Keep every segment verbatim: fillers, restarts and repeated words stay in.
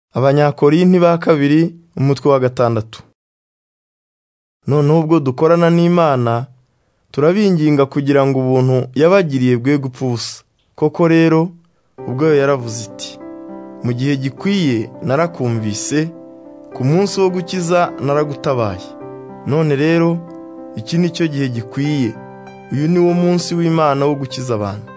Abanyakorinti ba kabiri umutwe wa gatandatu. None ubwo dukorana n'Imana turabinginga kugira ngo ubuntu yabagiriye bwe gupfa ubusa. Koko rero ubwo yaravuze iti, mu gihe gikwiye narakumvise, ku munsi wo gukiza naragutabaye. None rero iki ni cyo gihe gikwiye, uyu ni wo munsi w'Imana wo gukiza abantu.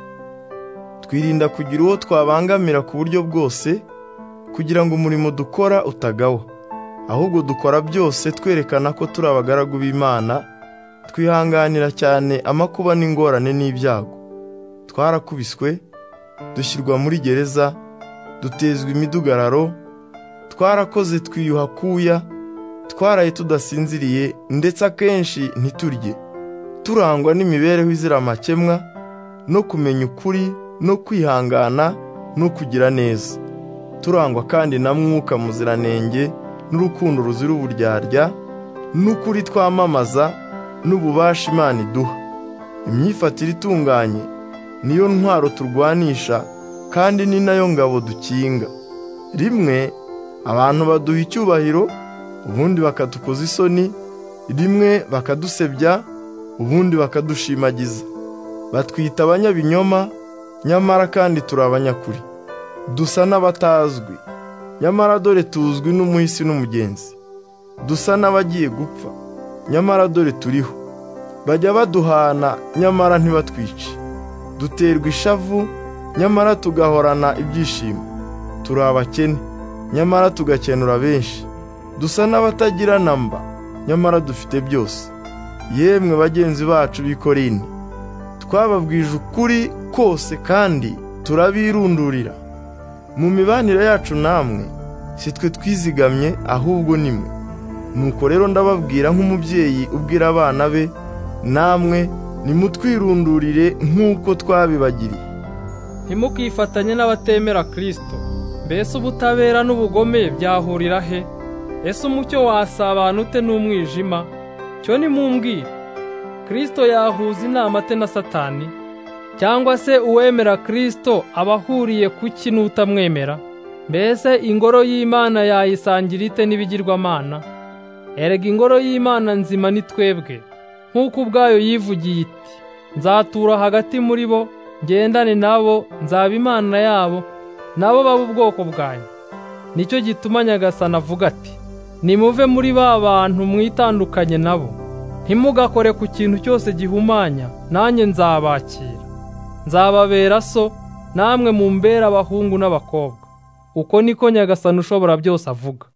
Twirinda kugira uwo twabangamira ku buryo bwose, kugira ngo umurimo dukora utagawa, ahubwo dukora byose twerekana ko turi abagaragu b'Imana, twihanganira cyane amakuba n'ingorane n'ibyago. Twarakubiswe, dushyirwa muri gereza, dutezwa imidugararo, twarakoze twiyuha kuya, twaraye tudasinziriye, ndetse akenshi ntiturye, turangwa n'imibereho izira amakemwa, no kumenya ukuri, no kwihangana, no kugira neza. Turangwa kandi na Mwuka Muziranenge, n'urukundo ruzira uburyarya, n'ukuri twamamaza, n'ububasha Imana iduha. Imyifatire itunganye niyo ntwaro turwanisha, kandi ni nayo ngabo dukinga. Rimwe abantu baduha icyubahiro, ubundi bakadukoza isoni, rimwe bakadusebya, ubundi bakadushimagiza. Batwita abanyabinyoma, nyamara kandi turi abanyakuri. Dusa n'abatazwi, nyamara dore tuzwi n'umuhisi n'umugenzi. Dusa n'abagiye gupfa, nyamara dore turiho. Bajya baduhana, nyamara ntibatwice. Duterwa ishavu, nyamara tugahorana ibyishimo. Turi abakene, nyamara tugakenura benshi. Dusa n'abatagira namba, nyamara dufite byose. Yemwe bagenzi bacu b'i Korinti, twababwije ukuri kose kandi turabirundurira. Mu mibanire yacu namwe, si twe twizigamye, ahubwo nimwe. Nuko rero ndababwira nk'umubyeyi ubwira abana be, namwe nimutwirundurire nk'uko twabibagiriye. Ntimukifatanye n'abatemera Kristo. Mbese ubutabera n'ubugome byahurira he? Ese umucyo wasabana ute n'umwijima? Cyo nimumbwire. Kristo yahuza inama ate na Satani? Cyangwa se uwemera Kristo abahuriye kuki n'utamwemera? Mbese ingoro y'Imana yayisangira ite n'ibigirwamana? Erega ingoro y'Imana nzima ni twebwe, nk'uko ubwayo yivugiye iti, nzatura hagati muri bo, ngendane nabo, nzaba Imana yabo, nabo baba ubwoko bwanjye. Nicyo gituma Nyagasani avuga ati, nimuve muri ba bantu mwitandukanye nabo, ntimugakore ku kintu cyose gihumanya, nanjye nzabakira. Nzababera so, namwe mumbera abahungu n'abakobwa. Uko niko Nyagasani ushobora byose avuga.